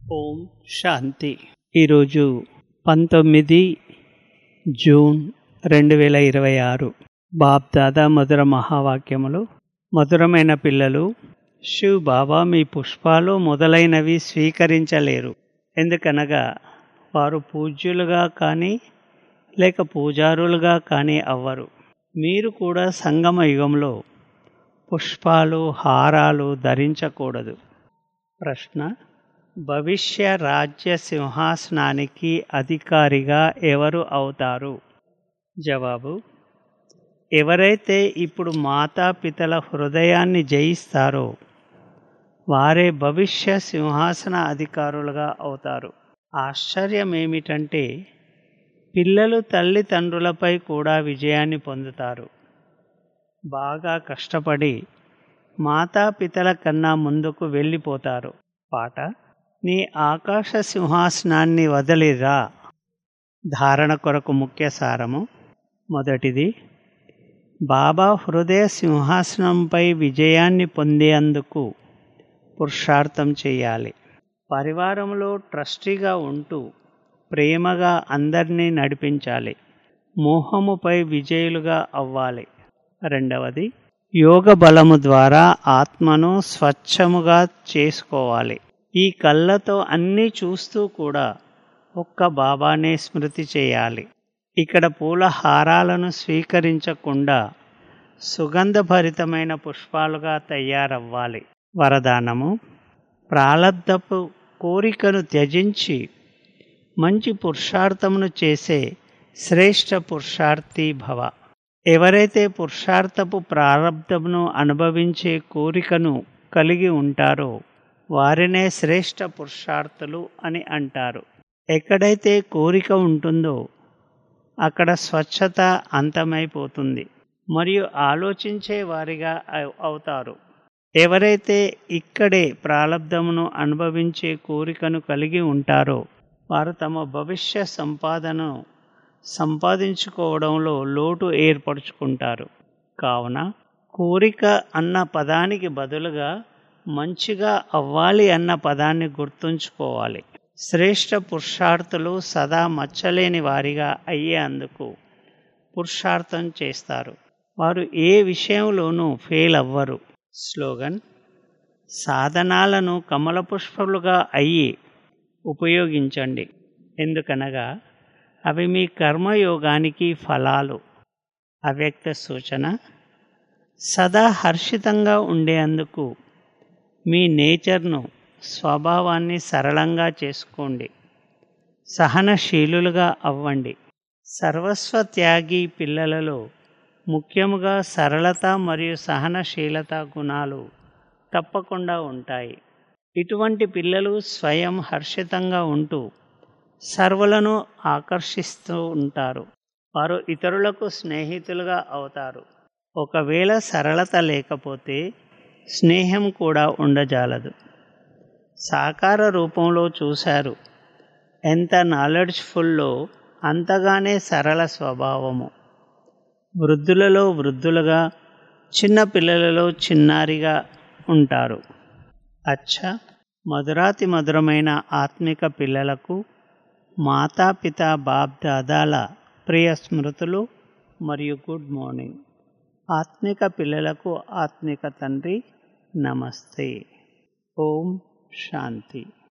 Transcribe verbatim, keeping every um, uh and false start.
ఓం శాంతి. ఈరోజు పంతొమ్మిది జూన్ రెండు వేల ఇరవై ఆరు. బాప్ దాదా మధుర మహావాక్యములు. మధురమైన పిల్లలు, శివ్ బాబా మీ పుష్పాలు మొదలైనవి స్వీకరించలేరు. ఎందుకనగా వారు పూజ్యులుగా కానీ లేక పూజారులుగా కానీ అవ్వరు. మీరు కూడా సంగమ యుగంలో పుష్పాలు హారాలు ధరించకూడదు. ప్రశ్న: భవిష్య రాజ్య సింహాసనానికి అధికారిగా ఎవరు అవుతారు? జవాబు: ఎవరైతే ఇప్పుడు మాతాపితల హృదయాన్ని జయిస్తారో వారే భవిష్య సింహాసన అధికారులుగా అవుతారు. ఆశ్చర్యం ఏమిటంటే పిల్లలు తల్లిదండ్రులపై కూడా విజయాన్ని పొందుతారు. బాగా కష్టపడి మాతాపితల కన్నా ముందుకు వెళ్ళిపోతారు. పాట: నీ ఆకాశ సింహాసనాన్ని వదిలిరా. ధారణ కొరకు ముఖ్య సారము. మొదటిది, బాబా హృదయ సింహాసనంపై విజయాన్ని పొందేందుకు పురుషార్థం చేయాలి. పరివారంలో ట్రస్టీగా ఉంటూ ప్రేమగా అందరినీ నడిపించాలి. మోహముపై విజయులుగా అవ్వాలి. రెండవది, యోగ బలము ద్వారా ఆత్మను స్వచ్ఛముగా చేసుకోవాలి. ఈ కళ్ళతో అన్నీ చూస్తూ కూడా ఒక్క బాబానే స్మృతి చేయాలి. ఇక్కడ పూల హారాలను స్వీకరించకుండా సుగంధభరితమైన పుష్పాలుగా తయారవ్వాలి. వరదానము: ప్రాలబ్ధపు కోరికను త్యజించి మంచి పురుషార్థమును చేసే శ్రేష్ఠ పురుషార్థి భవ. ఎవరైతే పురుషార్థపు ప్రారబ్ధమును అనుభవించే కోరికను కలిగి ఉంటారో వారినే శ్రేష్ఠ పురుషార్థులు అని అంటారు. ఎక్కడైతే కోరిక ఉంటుందో అక్కడ స్వచ్ఛత అంతమైపోతుంది మరియు ఆలోచించే వారిగా అవుతారు. ఎవరైతే ఇక్కడే ప్రాలబ్ధమును అనుభవించే కోరికను కలిగి ఉంటారో వారు తమ భవిష్య సంపాదనను సంపాదించుకోవడంలో లోటు ఏర్పరచుకుంటారు. కావున కోరిక అన్న పదానికి బదులుగా మంచిగా అవ్వాలి అన్న పదాన్ని గుర్తుంచుకోవాలి. శ్రేష్ఠ పురుషార్థులు సదా మచ్చలేని వారిగా అయ్యేందుకు పురుషార్థం చేస్తారు. వారు ఏ విషయంలోనూ ఫెయిల్ అవ్వరు. స్లోగన్: సాధనాలను కమల పుష్పాలుగా అయ్యి ఉపయోగించండి. ఎందుకనగా అవి మీ కర్మయోగానికి ఫలాలు. అవ్యక్త సూచన: సదా హర్షితంగా ఉండేందుకు మీ నేచర్ను స్వభావాన్ని సరళంగా చేసుకోండి. సహనశీలులుగా అవ్వండి. సర్వస్వ త్యాగి పిల్లలలో ముఖ్యముగా సరళత మరియు సహనశీలత గుణాలు తప్పకుండా ఉంటాయి. ఇటువంటి పిల్లలు స్వయం హర్షితంగా ఉంటూ సర్వులను ఆకర్షిస్తూ ఉంటారు. వారు ఇతరులకు స్నేహితులుగా అవుతారు. ఒకవేళ సరళత లేకపోతే స్నేహం కూడా ఉండజాలదు. సాకార రూపంలో చూశారు. ఎంత నాలెడ్జ్ఫుల్లో అంతగానే సరళ స్వభావము. వృద్ధులలో వృద్ధులుగా, చిన్న పిల్లలలో చిన్నారిగా ఉంటారు. అచ్చా, మధురాతి మధురమైన ఆత్మిక పిల్లలకు మాతాపిత బాప్ దాదాల ప్రియ స్మృతులు మరియు గుడ్ మార్నింగ్. ఆత్మిక పిల్లలకు ఆత్మిక తండ్రి నమస్తే. ఓం శాంతి.